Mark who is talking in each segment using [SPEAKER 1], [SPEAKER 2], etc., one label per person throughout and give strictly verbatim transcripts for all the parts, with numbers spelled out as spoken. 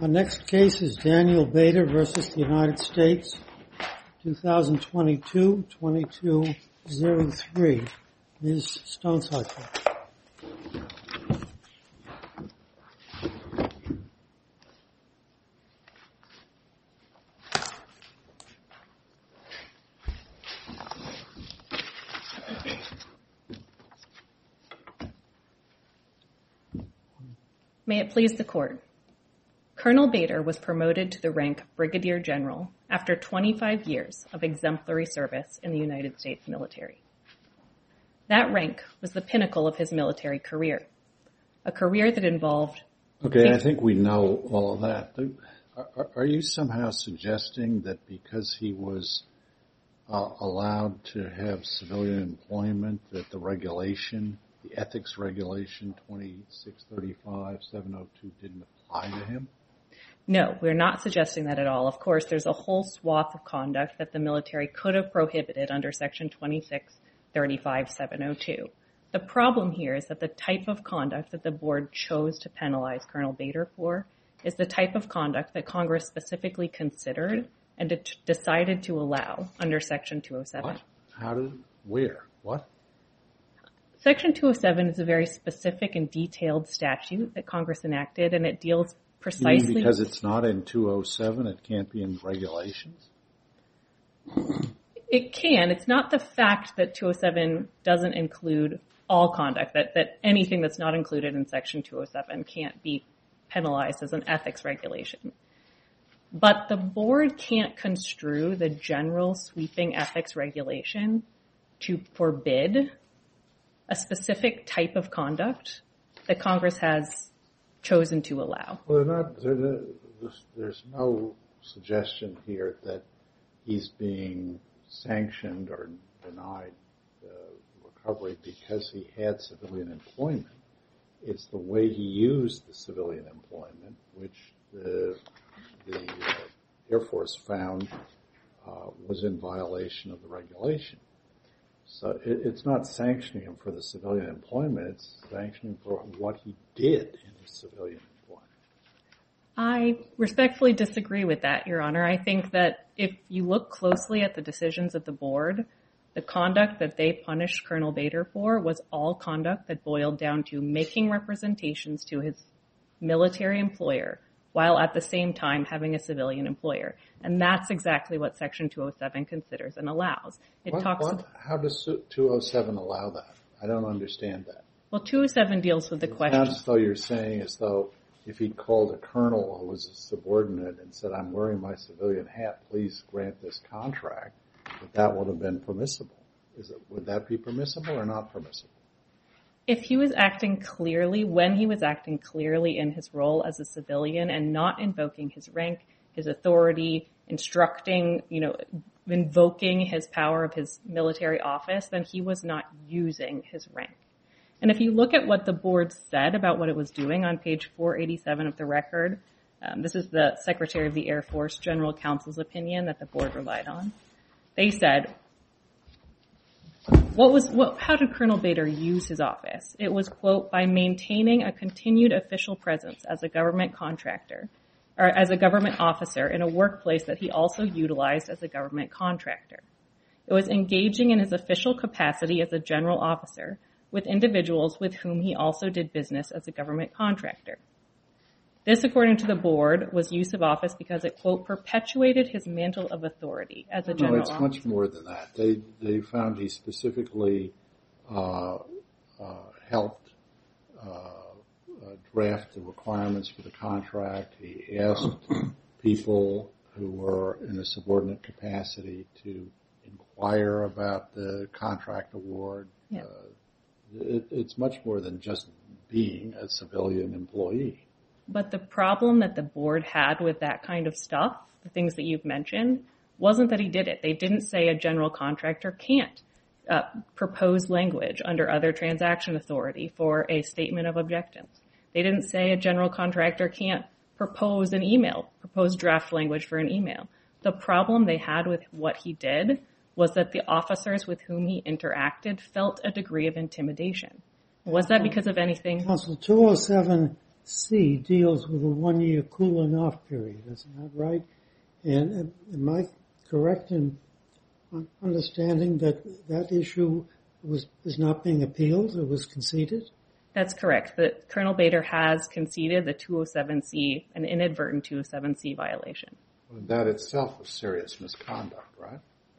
[SPEAKER 1] Our next case is Daniel Bader versus the United States, twenty twenty-two twenty-two oh three. Miz Stonecycle.
[SPEAKER 2] May it please the Court. Colonel Bader was promoted to the rank of Brigadier General after twenty-five years of exemplary service in the United States military. That rank was the pinnacle of his military career, a career that involved...
[SPEAKER 3] Okay, I think we know all of that. Are, are you somehow suggesting that because he was uh, allowed to have civilian employment, that the regulation, the ethics regulation twenty-six thirty-five dash seven oh two didn't apply to him?
[SPEAKER 2] No, we're not suggesting that at all. Of course, there's a whole swath of conduct that the military could have prohibited under Section twenty-six thirty-five dash seven oh two. The problem here is that the type of conduct that the board chose to penalize Colonel Bader for is the type of conduct that Congress specifically considered and de- decided to allow under Section two oh seven.
[SPEAKER 3] What? How did, where? What?
[SPEAKER 2] Section two oh seven is a very specific and detailed statute that Congress enacted, and it deals precisely...
[SPEAKER 3] You mean because it's not in two oh seven, it can't be in regulations?
[SPEAKER 2] It can. It's not the fact that two oh seven doesn't include all conduct, that, that anything that's not included in Section two oh seven can't be penalized as an ethics regulation. But the board can't construe the general sweeping ethics regulation to forbid a specific type of conduct that Congress has chosen to allow.
[SPEAKER 3] Well, not, there's, there's no suggestion here that he's being sanctioned or denied uh, recovery because he had civilian employment. It's the way he used the civilian employment, which the, the uh, Air Force found uh, was in violation of the regulation. So it, it's not sanctioning him for the civilian employment, it's sanctioning for what he did in his civilian employment.
[SPEAKER 2] I respectfully disagree with that, Your Honor. I think that if you look closely at the decisions of the board, the conduct that they punished Colonel Bader for was all conduct that boiled down to making representations to his military employer while at the same time having a civilian employer. And that's exactly what Section two oh seven considers and allows. It
[SPEAKER 3] what,
[SPEAKER 2] talks.
[SPEAKER 3] What? How does two oh seven allow that? I don't understand that.
[SPEAKER 2] Well, two oh seven deals with the
[SPEAKER 3] it
[SPEAKER 2] question.
[SPEAKER 3] Sounds as though you're saying as though if he called a colonel who was a subordinate and said, I'm wearing my civilian hat, please grant this contract, that that would have been permissible. Is it, would that be permissible or not permissible?
[SPEAKER 2] If he was acting clearly, when he was acting clearly in his role as a civilian and not invoking his rank, his authority, instructing, you know, invoking his power of his military office, then he was not using his rank. And if you look at what the board said about what it was doing on page four eighty-seven of the record, um, this is the Secretary of the Air Force General Counsel's opinion that the board relied on. They said, What was, what, how did Colonel Bader use his office? It was, quote, by maintaining a continued official presence as a government contractor, or as a government officer in a workplace that he also utilized as a government contractor. It was engaging in his official capacity as a general officer with individuals with whom he also did business as a government contractor. This, according to the board, was use of office because it, quote, perpetuated his mantle of authority as a general officer.
[SPEAKER 3] No, it's much more than that. They they found he specifically uh, uh, helped uh, uh, draft the requirements for the contract. He asked people who were in a subordinate capacity to inquire about the contract award.
[SPEAKER 2] Yeah.
[SPEAKER 3] Uh, it, it's much more than just being a civilian employee.
[SPEAKER 2] But the problem that the board had with that kind of stuff, the things that you've mentioned, wasn't that he did it. They didn't say a general contractor can't uh, propose language under other transaction authority for a statement of objectives. They didn't say a general contractor can't propose an email, propose draft language for an email. The problem they had with what he did was that the officers with whom he interacted felt a degree of intimidation. Was that because of anything?
[SPEAKER 1] Counsel, two oh seven C deals with a one-year cooling off period, isn't that right? And am I correct in understanding that that issue was is not being appealed? It was conceded?
[SPEAKER 2] That's correct. That Colonel Bader has conceded the two oh seven C, an inadvertent two oh seven C violation.
[SPEAKER 3] Well, that itself was serious misconduct, right?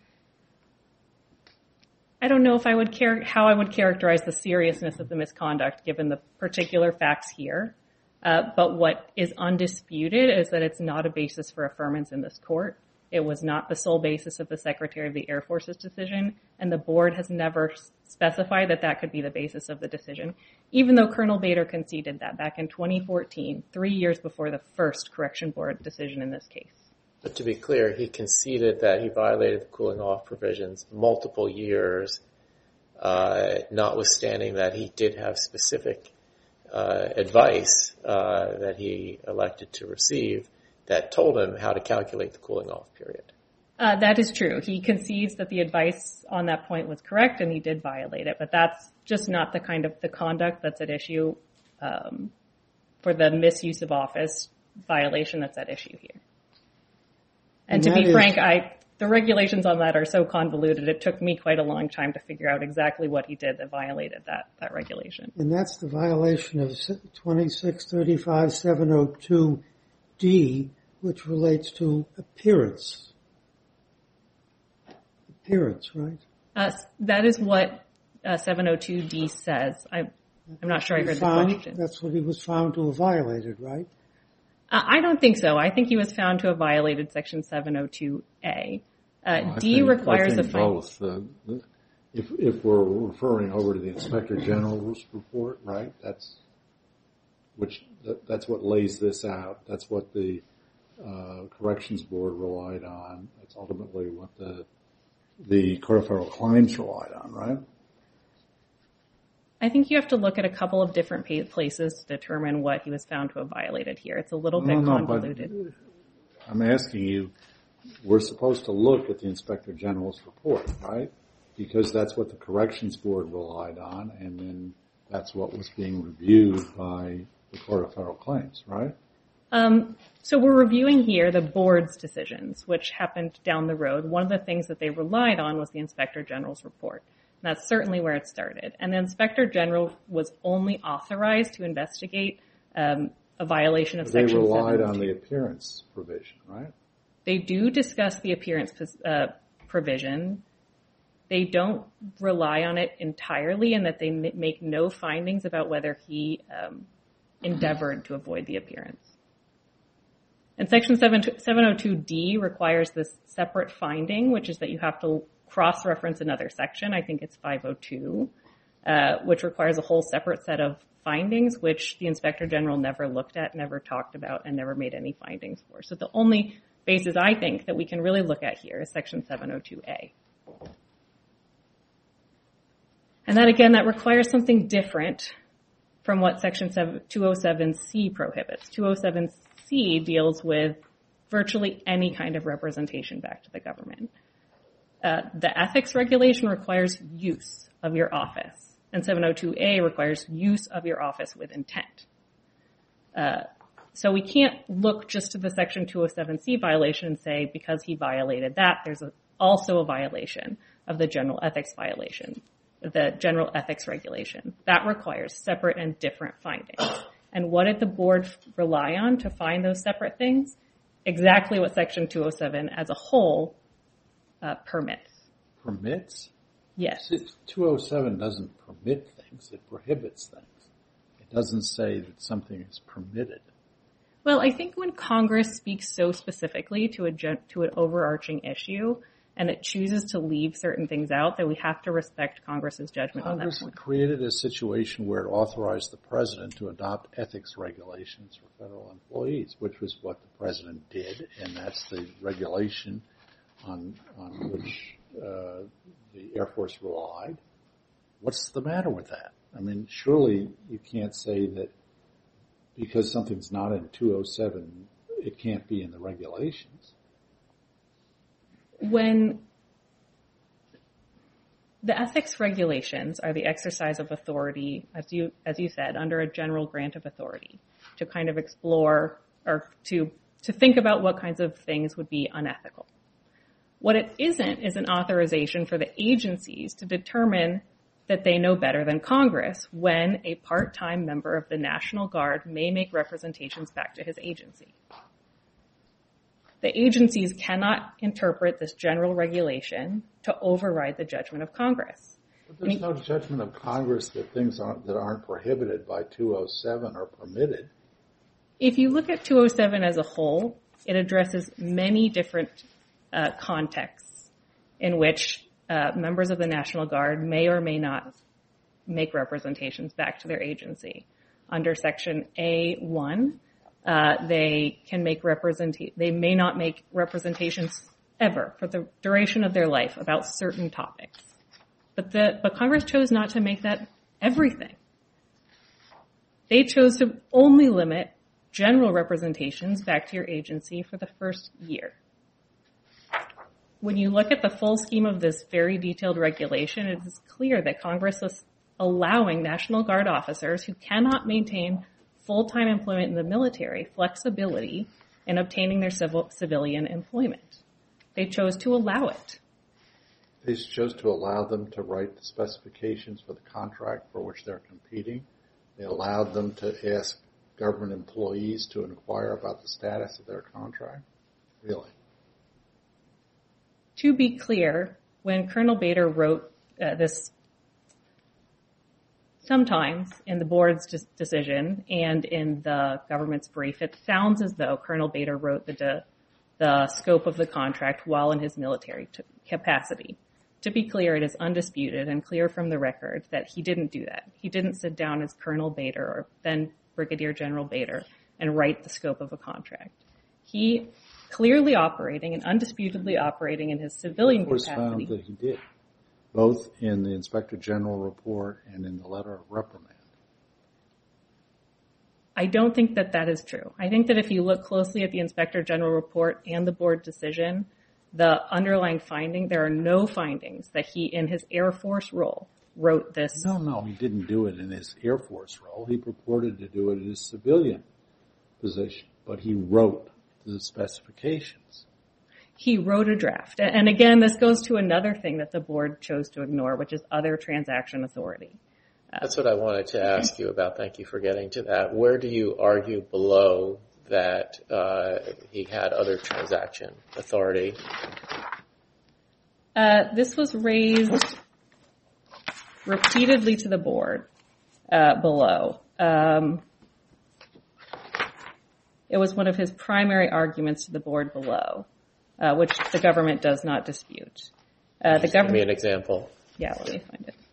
[SPEAKER 2] I don't know if I would care how I would characterize the seriousness of the misconduct given the particular facts here. Uh, but what is undisputed is that it's not a basis for affirmance in this court. It was not the sole basis of the Secretary of the Air Force's decision, and the board has never specified that that could be the basis of the decision, even though Colonel Bader conceded that back in twenty fourteen, three years before the first correction board decision in this case.
[SPEAKER 4] But to be clear, he conceded that he violated the cooling off provisions multiple years, uh, notwithstanding that he did have specific uh, advice uh, that he elected to receive that told him how to calculate the cooling off period.
[SPEAKER 2] Uh, that is true. He concedes that the advice on that point was correct and he did violate it, but that's just not the kind of the conduct that's at issue um, for the misuse of office violation that's at issue here. And, and to be is, frank, I the regulations on that are so convoluted, it took me quite a long time to figure out exactly what he did that violated that, that regulation.
[SPEAKER 1] And that's the violation of twenty-six thirty-five seven oh two D, which relates to appearance. Appearance, right? Uh,
[SPEAKER 2] that is what uh, seven oh two D says. I, I'm not sure I heard
[SPEAKER 1] found,
[SPEAKER 2] the question.
[SPEAKER 1] That's what he was found to have violated, right?
[SPEAKER 2] I don't think so. I think he was found to have violated Section seven oh two A. Uh,
[SPEAKER 3] well,
[SPEAKER 2] D
[SPEAKER 3] think,
[SPEAKER 2] requires
[SPEAKER 3] I think
[SPEAKER 2] a fine.
[SPEAKER 3] both. Uh, if, if we're referring over to the Inspector General's report, right? That's which that, that's what lays this out. That's what the uh, Corrections Board relied on. That's ultimately what the the Court of Federal Claims relied on, right?
[SPEAKER 2] I think you have to look at a couple of different places to determine what he was found to have violated here. It's a little
[SPEAKER 3] no,
[SPEAKER 2] bit
[SPEAKER 3] no,
[SPEAKER 2] convoluted.
[SPEAKER 3] I'm asking you, we're supposed to look at the Inspector General's report, right? Because that's what the Corrections Board relied on, and then that's what was being reviewed by the Court of Federal Claims, right?
[SPEAKER 2] Um, so we're reviewing here the board's decisions, which happened down the road. One of the things that they relied on was the Inspector General's report. And that's certainly where it started. And the Inspector General was only authorized to investigate um, a violation of Section seven oh two.
[SPEAKER 3] They relied on the appearance provision, right?
[SPEAKER 2] They do discuss the appearance uh, provision. They don't rely on it entirely, in that they m- make no findings about whether he um, endeavored to avoid the appearance. And Section seven oh two D requires this separate finding, which is that you have to cross-reference another section. I think it's five oh two, uh, which requires a whole separate set of findings, which the Inspector General never looked at, never talked about, and never made any findings for. So the only basis I think that we can really look at here is Section seven oh two A. And that, again, that requires something different from what Section two oh seven C prohibits. two oh seven C deals with virtually any kind of representation back to the government. Uh, the ethics regulation requires use of your office, and seven oh two A requires use of your office with intent. Uh, so we can't look just to the Section two oh seven C violation and say, because he violated that, there's a, also a violation of the general ethics violation, the general ethics regulation. That requires separate and different findings. And what did the board rely on to find those separate things? Exactly what Section two oh seven as a whole uh, permits.
[SPEAKER 3] Permits?
[SPEAKER 2] Yes.
[SPEAKER 3] two oh seven doesn't permit things, it prohibits things. It doesn't say that something is permitted.
[SPEAKER 2] Well, I think when Congress speaks so specifically to a to an overarching issue, and it chooses to leave certain things out, that we have to respect Congress's judgment on that point.
[SPEAKER 3] Congress created a situation where it authorized the president to adopt ethics regulations for federal employees, which was what the president did, and that's the regulation on on which uh, the Air Force relied. What's the matter with that? I mean, surely you can't say that because something's not in two oh seven, it can't be in the regulations.
[SPEAKER 2] When the ethics regulations are the exercise of authority, as you as you said, under a general grant of authority to kind of explore or to, to think about what kinds of things would be unethical. What it isn't is an authorization for the agencies to determine that they know better than Congress when a part-time member of the National Guard may make representations back to his agency. The agencies cannot interpret this general regulation to override the judgment of Congress.
[SPEAKER 3] But there's no judgment of Congress that things aren't, that aren't prohibited by two oh seven are permitted.
[SPEAKER 2] If you look at two oh seven as a whole, it addresses many different uh, contexts in which uh, members of the National Guard may or may not make representations back to their agency. Under Section A one, uh, they can make represent- they may not make representations ever for the duration of their life about certain topics. But the but Congress chose not to make that everything. They chose to only limit general representations back to your agency for the first year. When you look at the full scheme of this very detailed regulation, it is clear that Congress was allowing National Guard officers who cannot maintain full-time employment in the military flexibility in obtaining their civil, civilian employment. They chose to allow it.
[SPEAKER 3] They chose to allow them to write the specifications for the contract for which they're competing. They allowed them to ask government employees to inquire about the status of their contract. Really?
[SPEAKER 2] To be clear, when Colonel Bader wrote uh, this sometimes in the board's de- decision and in the government's brief, it sounds as though Colonel Bader wrote the, de- the scope of the contract while in his military t- capacity. To be clear, it is undisputed and clear from the record that he didn't do that. He didn't sit down as Colonel Bader or then Brigadier General Bader and write the scope of a contract. He clearly operating and undisputedly operating in his civilian
[SPEAKER 3] capacity. It was found that he did, both in the Inspector General report and in the letter of reprimand.
[SPEAKER 2] I don't think that that is true. I think that if you look closely at the Inspector General report and the board decision, the underlying finding, there are no findings that he, in his Air Force role, wrote this.
[SPEAKER 3] No, no, he didn't do it in his Air Force role. He purported to do it in his civilian position, but he wrote the specifications.
[SPEAKER 2] He wrote a draft. And again, this goes to another thing that the board chose to ignore, which is other transaction authority.
[SPEAKER 4] Uh, That's what I wanted to ask you about. Thank you for getting to that. Where do you argue below that uh, he had other transaction authority?
[SPEAKER 2] Uh, this was raised repeatedly to the board uh, below. Um, it was one of his primary arguments to the board below, uh, which the government does not dispute. Uh, the government.
[SPEAKER 4] Give me an example.
[SPEAKER 2] Yeah, let me find it.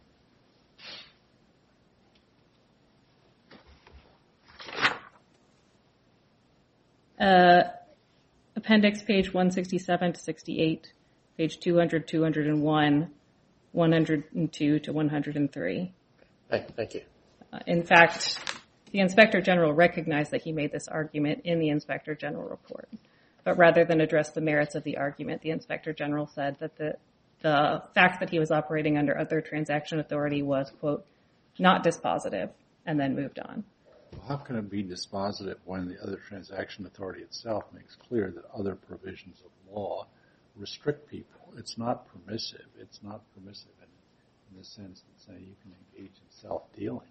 [SPEAKER 2] Uh, appendix page one sixty-seven to sixty-eight, page two hundred, two hundred one, one hundred two to one hundred three.
[SPEAKER 4] Thank you.
[SPEAKER 2] Uh, in fact, the Inspector General recognized that he made this argument in the Inspector General report. But rather than address the merits of the argument, the Inspector General said that the, the fact that he was operating under other transaction authority was, quote, not dispositive, and then moved on.
[SPEAKER 3] Well, how can it be dispositive when the other transaction authority itself makes clear that other provisions of law restrict people? It's not permissive. It's not permissive in, in the sense that, say, you can engage in self-dealing.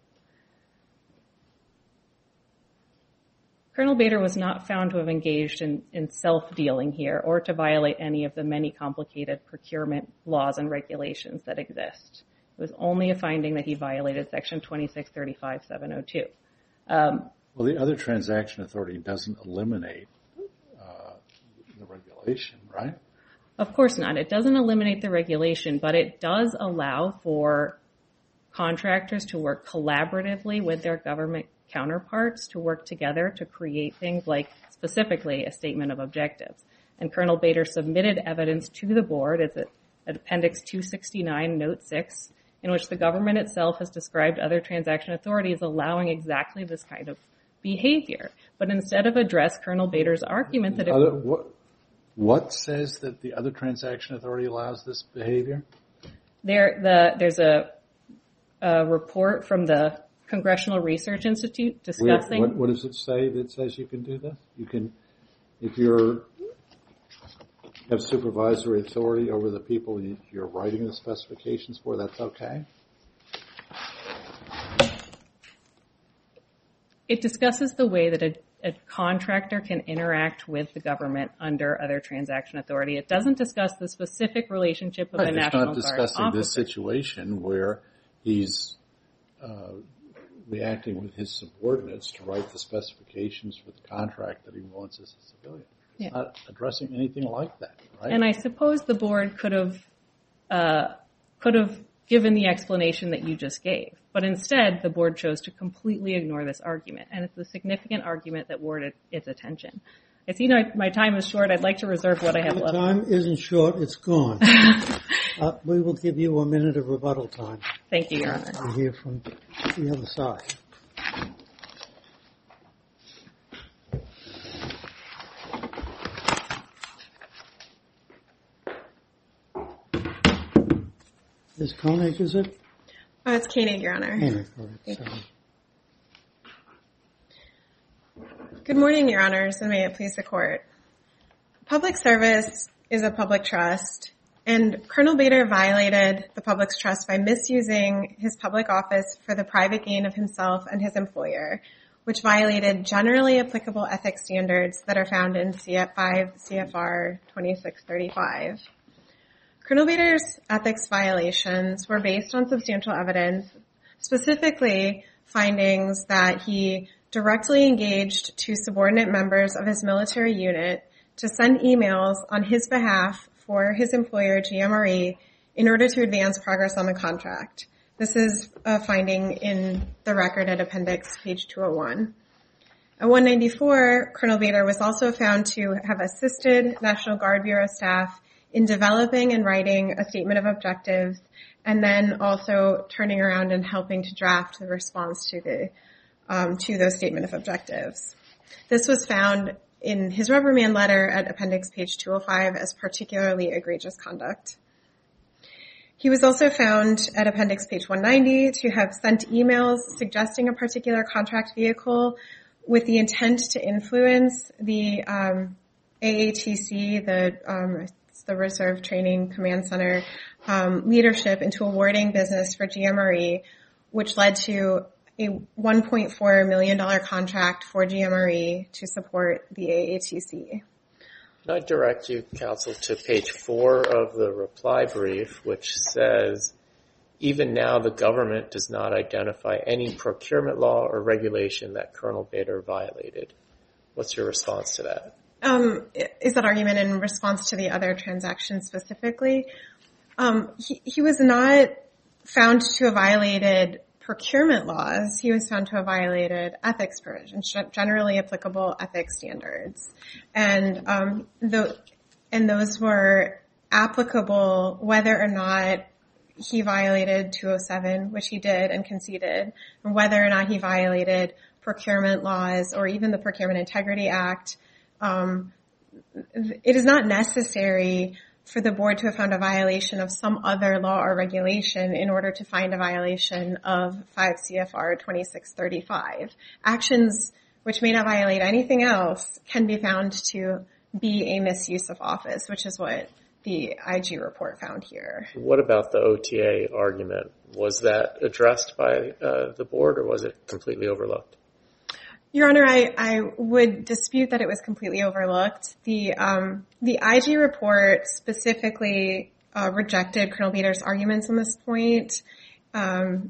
[SPEAKER 2] Colonel Bader was not found to have engaged in, in self-dealing here or to violate any of the many complicated procurement laws and regulations that exist. It was only a finding that he violated Section twenty-six thirty-five seven oh two. Um,
[SPEAKER 3] well, the other transaction authority doesn't eliminate uh, the regulation, right?
[SPEAKER 2] Of course not. It doesn't eliminate the regulation, but it does allow for contractors to work collaboratively with their government counterparts to work together to create things like specifically a statement of objectives. And Colonel Bader submitted evidence to the board as at Appendix two sixty-nine, Note six, in which the government itself has described other transaction authorities allowing exactly this kind of behavior. But instead of address Colonel Bader's argument that it...
[SPEAKER 3] Other, what, what says that the other transaction authority allows this behavior?
[SPEAKER 2] There, the, there's a, a report from the Congressional Research Institute
[SPEAKER 3] Where,
[SPEAKER 2] discussing...
[SPEAKER 3] what, what does it say that says you can do this? You can, if you're have supervisory authority over the people you're writing the specifications for, that's okay?
[SPEAKER 2] It discusses the way that a, a contractor can interact with the government under other transaction authority. It doesn't discuss the specific relationship of
[SPEAKER 3] Right,
[SPEAKER 2] a National
[SPEAKER 3] Guard officer. It's not discussing this situation where he's uh, reacting with his subordinates to write the specifications for the contract that he wants as a civilian. It's yeah. not addressing anything like that, right?
[SPEAKER 2] And I suppose the board could have uh, could have given the explanation that you just gave. But instead, the board chose to completely ignore this argument, and it's a significant argument that warranted its attention. I see my, my time is short. I'd like to reserve what I have
[SPEAKER 1] Your
[SPEAKER 2] left.
[SPEAKER 1] time isn't short. It's gone. uh, we will give you a minute of rebuttal time.
[SPEAKER 2] Thank you, Your Honor.
[SPEAKER 1] We'll hear from the other side. Miz Koenig, is it?
[SPEAKER 5] Oh, it's Koenig, Your Honor.
[SPEAKER 1] Koenig, correct. Sorry.
[SPEAKER 5] Good morning, Your Honors, and may it please the Court. Public service is a public trust, and Colonel Bader violated the public's trust by misusing his public office for the private gain of himself and his employer, which violated generally applicable ethics standards that are found in five C F R twenty-six thirty-five. Colonel Bader's ethics violations were based on substantial evidence, specifically findings that he directly engaged two subordinate members of his military unit to send emails on his behalf for his employer, G M R E, in order to advance progress on the contract. This is a finding in the record at appendix page two oh one. At one ninety-four, Colonel Bader was also found to have assisted National Guard Bureau staff in developing and writing a statement of objectives, and then also turning around and helping to draft the response to the um, to those statement of objectives. This was found in his reprimand letter at appendix page two oh five as particularly egregious conduct. He was also found at appendix page one ninety to have sent emails suggesting a particular contract vehicle with the intent to influence the um, A A T C, the um, the Reserve Training Command Center um, leadership into awarding business for G M R E, which led to a one point four million dollars contract for G M R E to support the A A T C.
[SPEAKER 4] Can I direct you, counsel, to page four of the reply brief, which says, even now the government does not identify any procurement law or regulation that Colonel Bader violated. What's your response to that?
[SPEAKER 5] Um, is that argument in response to the other transactions specifically? Um, he, he was not found to have violated procurement laws. He was found to have violated ethics provisions, generally applicable ethics standards. And, um, the, and those were applicable whether or not he violated two oh seven, which he did and conceded, and whether or not he violated procurement laws or even the Procurement Integrity Act. Um, it is not necessary for the board to have found a violation of some other law or regulation in order to find a violation of five C F R twenty-six thirty-five. Actions which may not violate anything else can be found to be a misuse of office, which is what the I G report found here.
[SPEAKER 4] What about the O T A argument? Was that addressed by uh, the board, or was it completely overlooked?
[SPEAKER 5] Your Honor, I, I would dispute that it was completely overlooked. The um, the I G report specifically uh, rejected Colonel Bader's arguments on this point, um,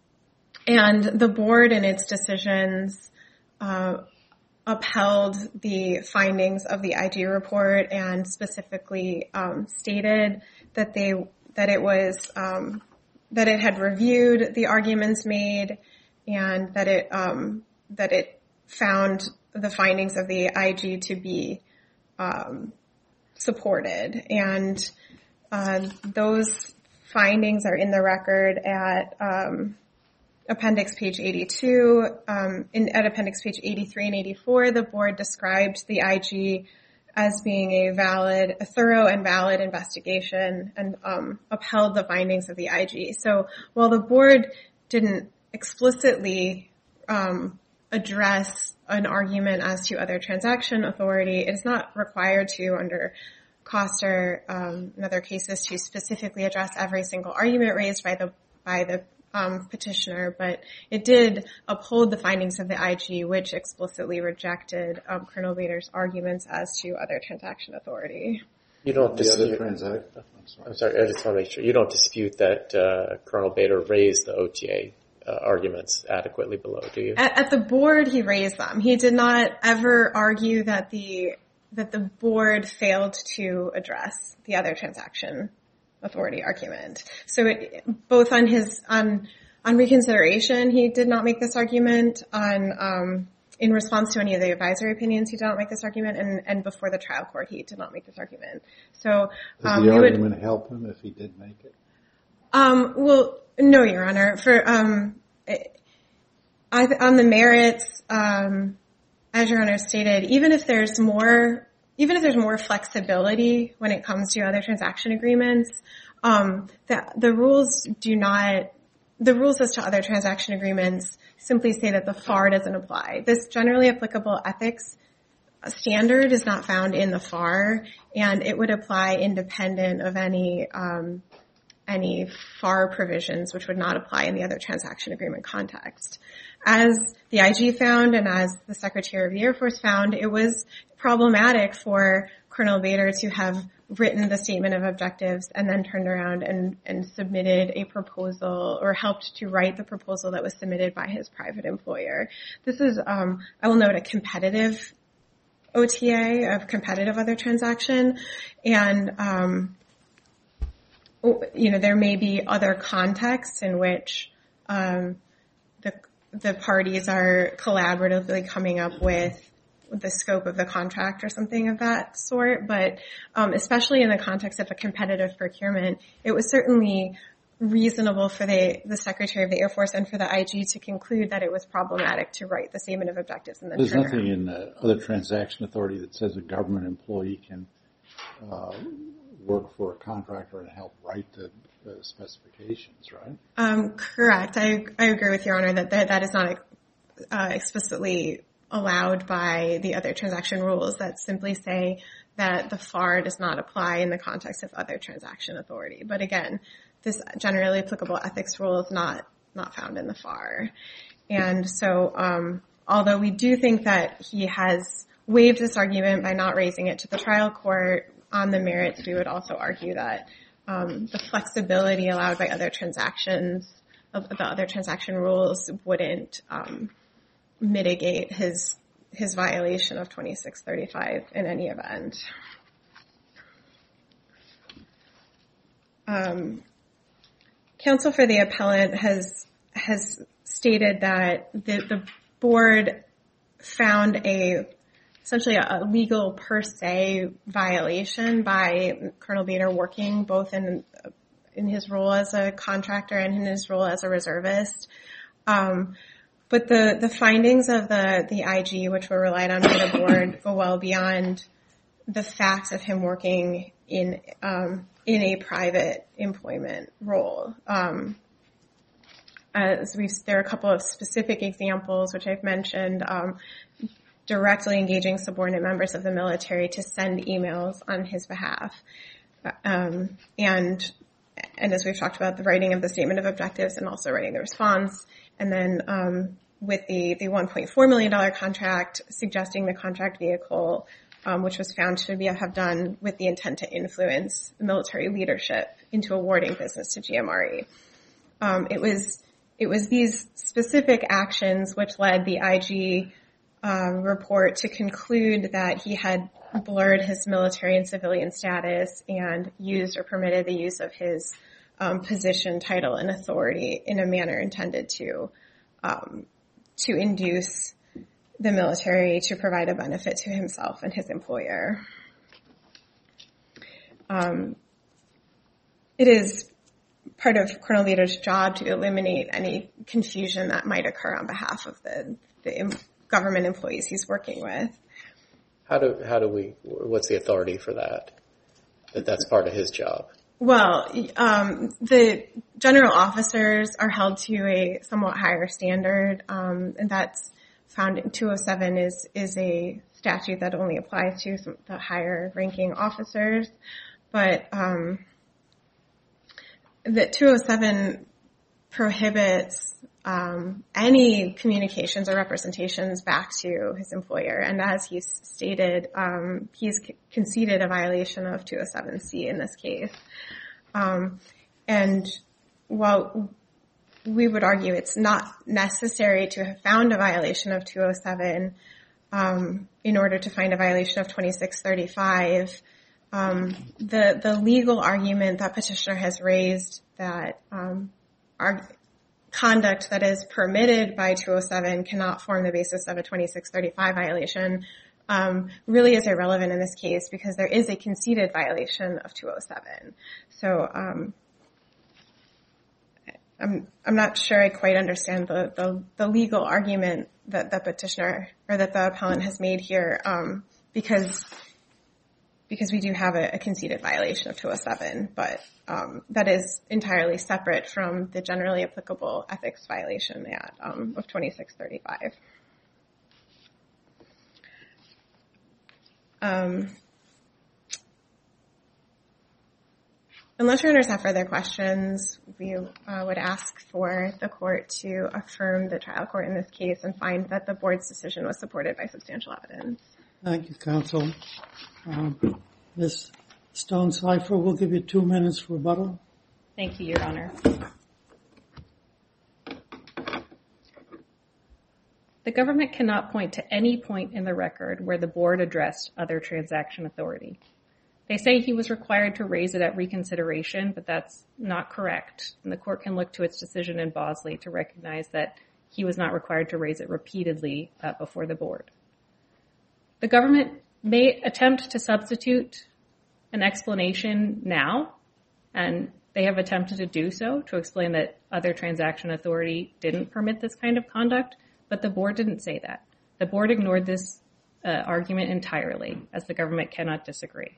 [SPEAKER 5] and the board in its decisions uh, upheld the findings of the I G report and specifically um, stated that they that it was um, that it had reviewed the arguments made and that it um, that it found the findings of the I G to be um, supported, and uh, those findings are in the record at um, appendix page eighty-two. Um, in, at appendix page eighty-three and eighty-four, the board described the I G as being a valid, a thorough and valid investigation, and um, upheld the findings of the I G. So while the board didn't explicitly um, address an argument as to other transaction authority. It's not required to, under Koster um, and other cases, to specifically address every single argument raised by the by the um, petitioner, but it did uphold the findings of the I G, which explicitly rejected um, Colonel Bader's arguments as to other transaction authority.
[SPEAKER 4] You don't
[SPEAKER 3] The
[SPEAKER 4] dispute.
[SPEAKER 3] other transaction. I'm sorry.
[SPEAKER 4] I'm sorry. I just want to make sure you don't dispute that uh, Colonel Bader raised the O T A uh, arguments adequately below, do you?
[SPEAKER 5] At, at the board, he raised them. He did not ever argue that the that the board failed to address the other transaction authority argument. So it, both on his on on reconsideration, he did not make this argument. On um, in response to any of the advisory opinions, he did not make this argument, and, and before the trial court, he did not make this argument. So
[SPEAKER 3] Does
[SPEAKER 5] um,
[SPEAKER 3] the
[SPEAKER 5] we
[SPEAKER 3] argument
[SPEAKER 5] would,
[SPEAKER 3] help him if he did make it?
[SPEAKER 5] Um, well, no, Your Honor. For um, I, on the merits, um, as Your Honor stated, even if there's more, even if there's more flexibility when it comes to other transaction agreements, um, the the rules do not. The rules as to other transaction agreements simply say that the F A R doesn't apply. This generally applicable ethics standard is not found in the F A R, and it would apply independent of any um, any F A R provisions, which would not apply in the other transaction agreement context. As the I G found and as the Secretary of the Air Force found, it was problematic for Colonel Bader to have written the statement of objectives and then turned around and, and submitted a proposal or helped to write the proposal that was submitted by his private employer. This is, um, I will note, a competitive O T A, of competitive other transaction, and um, you know, there may be other contexts in which um, the the parties are collaboratively coming up with the scope of the contract or something of that sort, but um, especially in the context of a competitive procurement, it was certainly reasonable for the, the Secretary of the Air Force and for the I G to conclude that it was problematic to write the statement of objectives and then
[SPEAKER 3] There's
[SPEAKER 5] turn
[SPEAKER 3] nothing
[SPEAKER 5] around.
[SPEAKER 3] in the other transaction authority that says a government employee can uh, work for a contractor and help write the uh, specifications, right?
[SPEAKER 5] Um, correct. I, I agree with Your Honor that that, that is not uh, explicitly allowed by the other transaction rules that simply say that the F A R does not apply in the context of other transaction authority. But again, this generally applicable ethics rule is not, not found in the F A R. And so, um, although we do think that he has waived this argument by not raising it to the trial court on the merits, we would also argue that um, the flexibility allowed by other transactions, of the other transaction rules, wouldn't um, mitigate his his violation of twenty-six thirty-five in any event. Um, counsel for the appellant has has stated that the, the board found a essentially a, a legal per se violation by Colonel Bader working both in in his role as a contractor and in his role as a reservist. Um, But the, the findings of the, the I G, which were relied on by the board, go well beyond the facts of him working in um, in a private employment role. Um, as we've, there are a couple of specific examples, which I've mentioned, um, directly engaging subordinate members of the military to send emails on his behalf. Um, and and as we've talked about, the writing of the statement of objectives and also writing the response. And then um, with the, the one point four million dollars contract, suggesting the contract vehicle, um, which was found to be have done with the intent to influence the military leadership into awarding business to G M R E. Um, it was it was these specific actions which led the I G um, report to conclude that he had blurred his military and civilian status and used or permitted the use of his um, position, title, and authority in a manner intended to um, to induce the military to provide a benefit to himself and his employer. Um, it is part of Colonel Bader's job to eliminate any confusion that might occur on behalf of the, the government employees he's working with. How
[SPEAKER 4] do how do we? What's the authority for that? That that's part of his job.
[SPEAKER 5] Well, um, the general officers are held to a somewhat higher standard, um, and that's found in two oh seven is is a statute that only applies to some, the higher ranking officers. But um, the two oh seven prohibits um, any communications or representations back to his employer. And as he's stated, um, he's c- conceded a violation of two oh seven C in this case. Um, and while we would argue it's not necessary to have found a violation of two oh seven um, in order to find a violation of twenty-six thirty-five, um, the, the legal argument that petitioner has raised that um, our conduct that is permitted by two oh seven cannot form the basis of a twenty-six thirty-five violation um, really is irrelevant in this case because there is a conceded violation of two oh seven. So um, I'm I'm not sure I quite understand the, the, the legal argument that the petitioner or that the appellant has made here um, because because we do have a, a conceded violation of two oh seven, but um, that is entirely separate from the generally applicable ethics violation at, um, of twenty-six thirty-five. Um, unless your owners have further questions, we uh, would ask for the court to affirm the trial court in this case and find that the board's decision was supported by substantial evidence.
[SPEAKER 1] Thank you, counsel. Um, Miz Stone-Cipher, we'll give you two minutes for rebuttal.
[SPEAKER 2] Thank you, Your Honor. The government cannot point to any point in the record where the board addressed other transaction authority. They say he was required to raise it at reconsideration, but that's not correct. And the court can look to its decision in Bosley to recognize that he was not required to raise it repeatedly uh, before the board. The government may attempt to substitute an explanation now, and they have attempted to do so to explain that other transaction authority didn't permit this kind of conduct, but the board didn't say that. The board ignored this uh, argument entirely, as the government cannot disagree.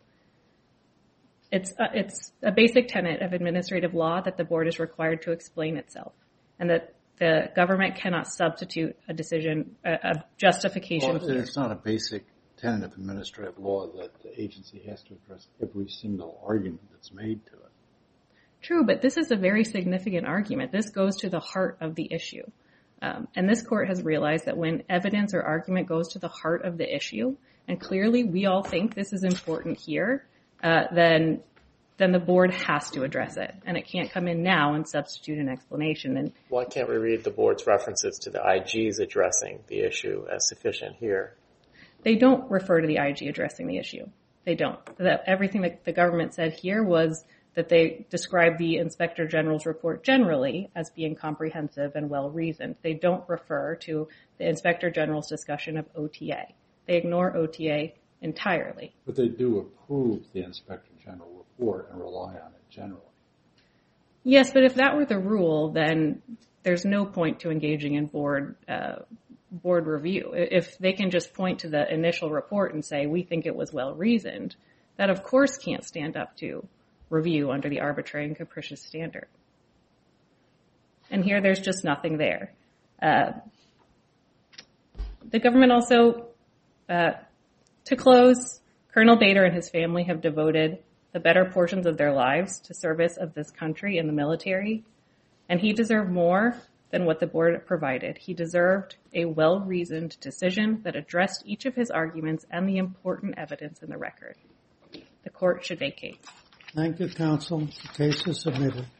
[SPEAKER 2] It's uh, it's a basic tenet of administrative law that the board is required to explain itself, and that the government cannot substitute a decision, a, a justification.
[SPEAKER 3] Well, it's not a basic tenet of administrative law that the agency has to address every single argument that's made to it.
[SPEAKER 2] True, but this is a very significant argument. This goes to the heart of the issue. Um, and this court has realized that when evidence or argument goes to the heart of the issue, and clearly we all think this is important here, uh, then then the board has to address it. And it can't come in now and substitute an explanation. And
[SPEAKER 4] why can't we read the board's references to the I Gs addressing the issue as sufficient here?
[SPEAKER 2] They don't refer to the I G addressing the issue. They don't. That everything that the government said here was that they describe the Inspector General's report generally as being comprehensive and well-reasoned. They don't refer to the Inspector General's discussion of O T A. They ignore O T A entirely.
[SPEAKER 3] But they do approve the Inspector General report and rely on it generally.
[SPEAKER 2] Yes, but if that were the rule, then there's no point to engaging in board uh, board review. If they can just point to the initial report and say, we think it was well-reasoned, that of course can't stand up to review under the arbitrary and capricious standard. And here there's just nothing there. Uh, the government also, uh, to close, Colonel Bader and his family have devoted the better portions of their lives to service of this country in the military, and he deserved more than what the board provided. He deserved a well-reasoned decision that addressed each of his arguments and the important evidence in the record. The court should vacate.
[SPEAKER 1] Thank you, counsel. The case is submitted.